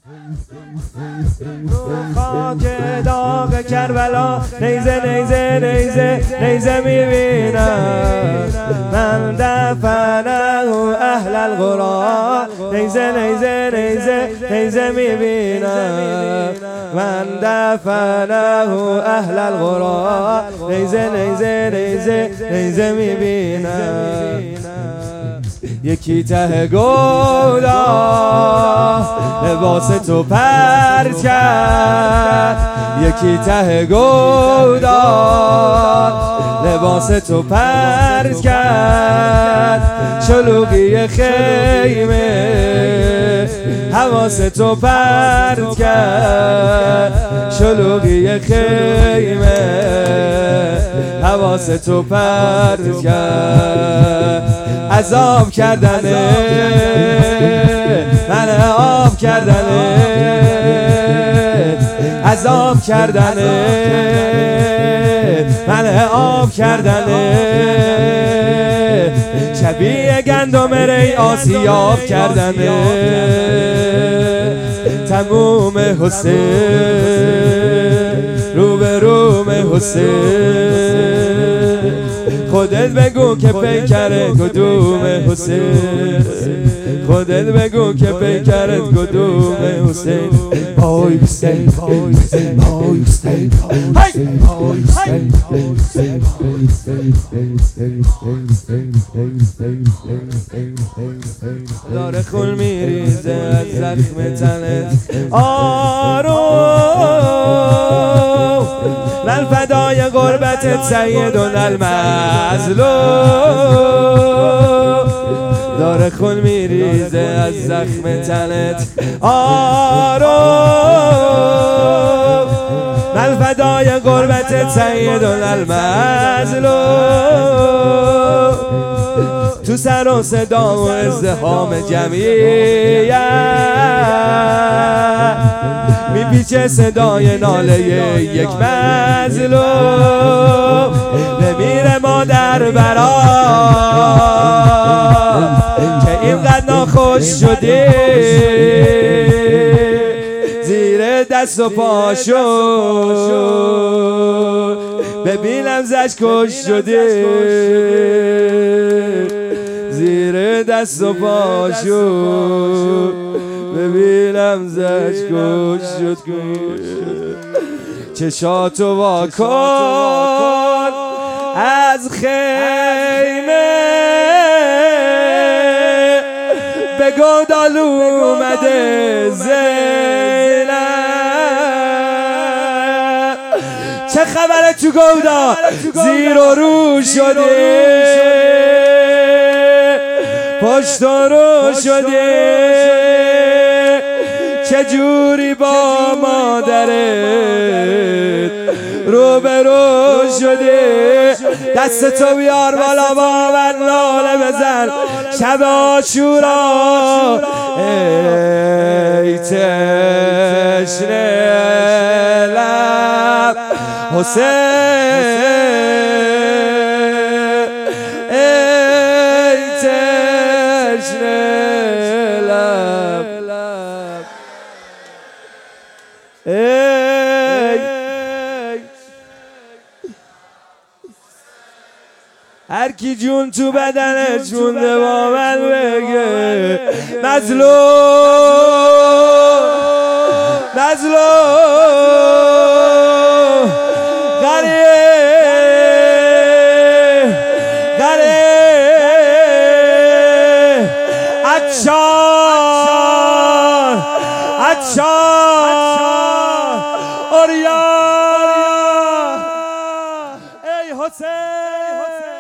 خاک داغ کربلا نیزه نیزه نیزه نیزه میبینم من دفنه اهل القرى نیزه نیزه نیزه نیزه میبینم من دفنه اهل القرى نیزه نیزه نیزه نیزه میبینم یکی ته گودا لباس تو پرد کرد یکی ته گودا لباس تو پرد کرد شلوغی خیمه حواس تو پرد کرد شلوغی خیمه حواس تو پرد کرد عذاب کردنه من آب کردنه عذاب کردنه من آب کردنه شبیه گندم ری آسیاب کردنه تموم حسین رو به روم حسین خودت بگو که پیکرت کدوم حسین خودت بگو که پیکرت کدوم حسین پای حسین پای حسین پای حسین داره خون میریزه از زخم تنت آروم من فدای غربتت سید المظلوم داره خون میریزه از زخم تنت آروم من فدای غربتت سید المظلوم تو سر و صدا و ازدحام جمعیت میپیچه صدای ناله یک مظلوم بمیره مادر برا که اینقدر ناخوش شدی زیر دست و پاشو ببینم زش کش شدی زیر دست و پاشو ببینم زش کش شد چشاتو واکن از خیمه به گودال اومده زینب چه خبره تو گودا زیر و رو شده پشت و رو شده چجوری با مادرت رو به رو شده دست تو بیار بالا با من ناله بزن شب عاشورا ای تشنه لب حسین ای تشنه لب هر کی جون تو بدنش مونده با من بگه مظلوم مظلوم غریب غریب عطشان عطشان اوریا ای حسین